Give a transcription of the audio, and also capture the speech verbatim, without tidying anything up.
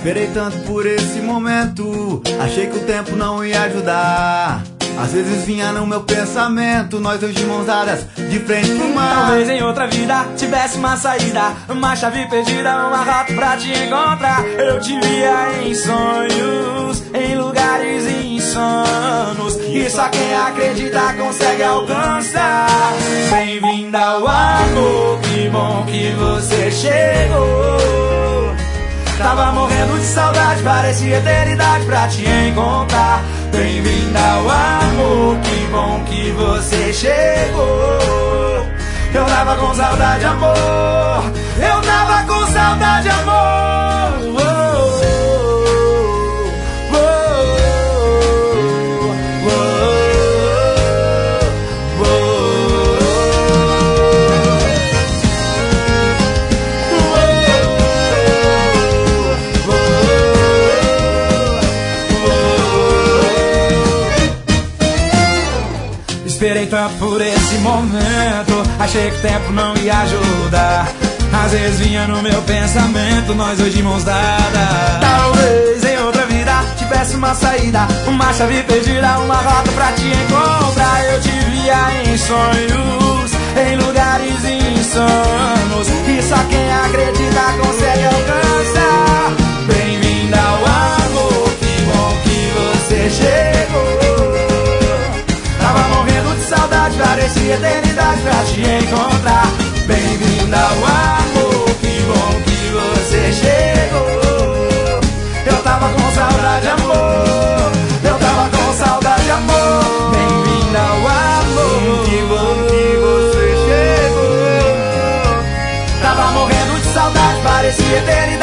Esperei tanto por esse momento, achei que o tempo não ia ajudar. Às vezes vinha no meu pensamento, nós dois de mãos dadas, de frente pro mar. Talvez em outra vida tivesse uma saída, uma chave perdida, uma rota pra te encontrar. Eu te via em sonhos, em lugares insanos, e só quem acredita consegue alcançar. Bem-vinda ao amor, que bom que você chegou. Tava morrendo de saudade, parecia eternidade pra te encontrar. Bem-vinda ao amor, que bom que você chegou. Eu tava com saudade, amor. Eu tava com saudade, amor. Oh, oh, oh, oh, Esperei tanto por esse momento, achei que o tempo não ia ajudar. Às vezes vinha no meu pensamento, nós hoje de mãos dadas. Talvez em outra vida tivesse uma saída, uma chave perdida, uma rota pra te encontrar. Eu te via em sonhos, em lugares insanos, e só quem acredita consegue alcançar. Bem-vinda ao amor, que bom que você chegou. Tava morrendo de saudade, parecia eternidade pra te encontrar. Bem-vinda ao amor, que bom que você chegou. Eu tava com saudade, amor. Eu tava com saudade, amor. Bem-vinda ao amor, que bom que você chegou. Tava morrendo de saudade, parecia eternidade